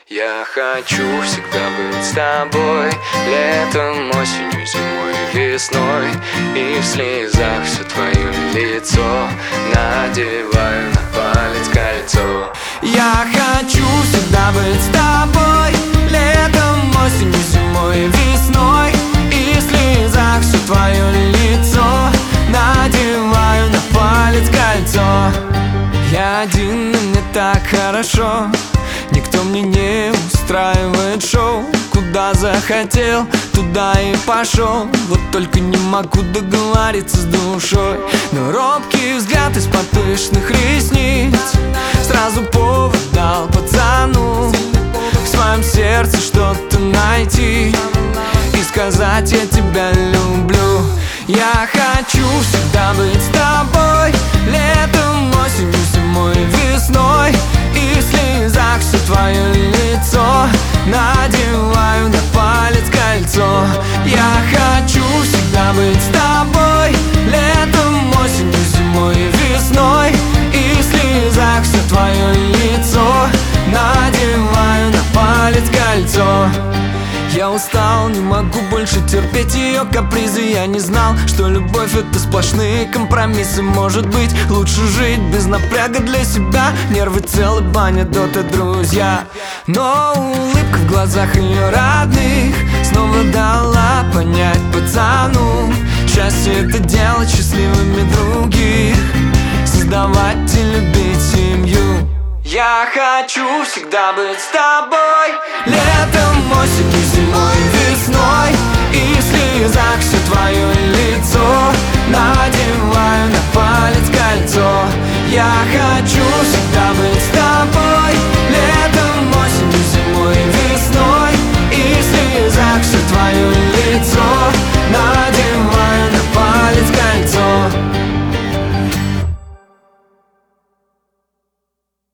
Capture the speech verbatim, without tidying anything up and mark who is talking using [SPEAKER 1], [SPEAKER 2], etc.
[SPEAKER 1] Я хочу всегда быть с тобой, летом, осенью, зимой, весной. И в слезах все твое лицо, надеваю на палец кольцо.
[SPEAKER 2] Я хочу всегда быть с тобой, летом, осенью, зимой, весной. И в слезах все твое лицо, надеваю на палец кольцо. Я один, и мне так хорошо, никто мне не устраивает шоу. Куда захотел, туда и пошел. Вот только не могу договориться с душой. Но робкий взгляд из-под пышных ресниц сразу повод дал пацану в своем сердце что-то найти и сказать: я тебя люблю. Я хочу всегда быть с тобой, летом, осенью, зимой, весной. И в слезах все твое лицо, надеваю на палец кольцо. Я хочу всегда быть с тобой, летом, осенью, зимой, весной. И в слезах все твое лицо, надеваю на палец кольцо. Я устал, не могу больше терпеть ее капризы. Я не знал, что любовь — это сплошные компромиссы. Может быть, лучше жить без напряга для себя. Нервы целы, баня, дота, друзья. Но улыбка в глазах ее родных снова дала понять пацану: счастье — это делать счастливыми других, создавать и любить семью. Я хочу всегда быть с тобой, летом, осенью, зимой,